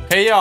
Hey yo,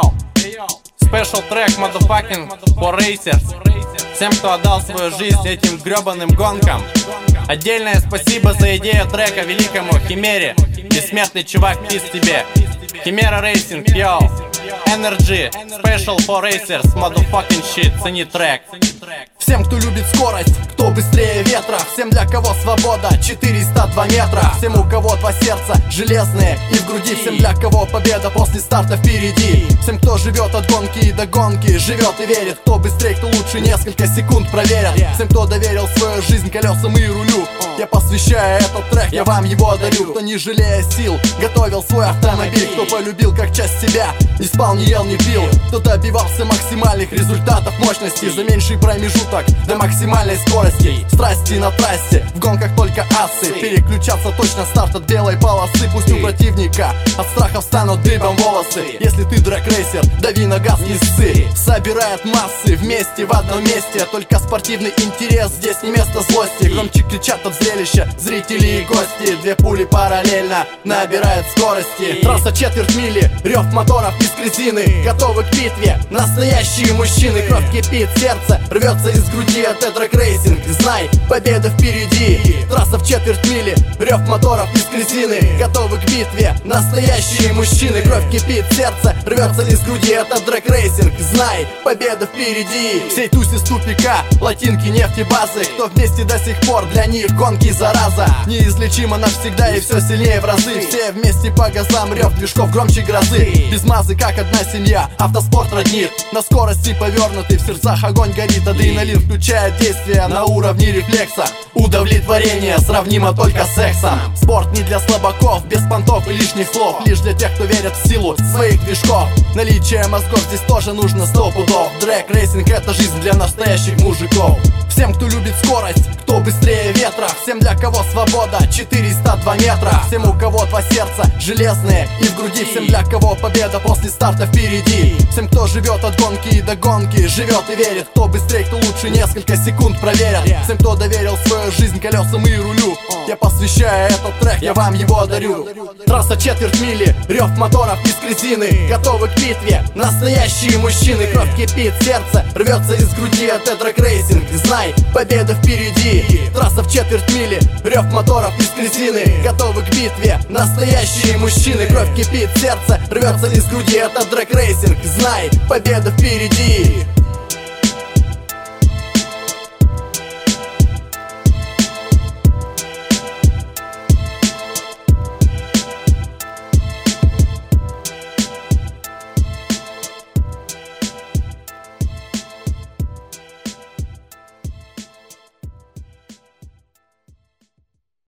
special track motherfucking for racers. Всем, кто отдал свою жизнь этим гребаным гонкам. Отдельное спасибо за идею трека великому Химере. Бессмертный чувак, пиз тебе. Химера Racing, yo. Energy, special for racers, motherfucking shit, цени трек. Всем, кто любит скорость, кто быстрее ветра. Всем, для кого свобода 402 метра. Всем, у кого два сердца железные и в груди. Всем, для кого победа после старта впереди. Всем, кто живет от гонки и до гонки, живет и верит. Кто быстрее, кто лучше, несколько секунд проверят. Всем, кто доверил свою жизнь колесам и рулю. Я посвящаю этот трек, я вам его дарю. Кто, не жалея сил, готовил свой автомобиль. Кто полюбил как часть себя, не спал, не ел, не пил. Кто добивался максимальных результатов мощности за меньший промежуток до максимальной скорости. Страсти на трассе, в гонках только асы. Переключаться точно старт от белой полосы. Пусть у противника от страха встанут дыбом волосы. Если ты драг-рейсер, дави на газ, не ссы. Собирает массы вместе в одном месте. Только спортивный интерес, здесь не место злости. Громче кричат от зрелища зрители и гости. Две пули параллельно набирают скорости. Трасса четверть мили, рев моторов из резины. Готовы к битве, настоящие мужчины. Кровь кипит, сердце рвется из груди. Это драг-рейсинг, знай, победа впереди. Трасса в четверть мили, рев моторов из резины. Готовы к битве, настоящие мужчины. Кровь кипит, сердце рвется из груди. Это драг-рейсинг, знай, победа впереди. Всей тусе с тупика, латинки, нефтебазы. Кто вместе до сих пор, для них гонки зараза. Неизлечимо навсегда и все сильнее в разы. Все вместе по газам, рев движков громче грозы. Без мазы, как одна семья, автоспорт роднит. На скорости повернутый, в сердцах огонь горит. Адреналин включает действие на уровне рефлекса. Удовлетворение сравнимо только с сексом. Спорт не для слабаков, без понтов и лишних слов. Лишь для тех, кто верит в силу своих движков. Наличие мозгов здесь тоже нужно 100 пудов. Драг-рейсинг — это жизнь для настоящих мужиков. Всем, кто любит скорость, кто быстрее ветра. Всем, для кого свобода 402 метра. Всем, у кого два сердца железные и в груди. Всем, для кого победа после старта впереди. Всем, кто живет от гонки и до гонки, живет и верит. Кто быстрее, кто лучше, несколько секунд проверят. Всем, кто доверил свою жизнь колесам и рулю. Я посвящаю этот трек, я вам его дарю. Трасса четверть мили, рев моторов из резины. Готовы к битве, настоящие мужчины. Кровь кипит, сердце рвется из груди. Это драг-рейсинг, знай, победа впереди. Трасса в четверть мили, рев моторов из резины. Готовы к битве, настоящие мужчины. Кровь кипит, сердце рвется из груди. Это драг-рейсинг, знай, победа впереди.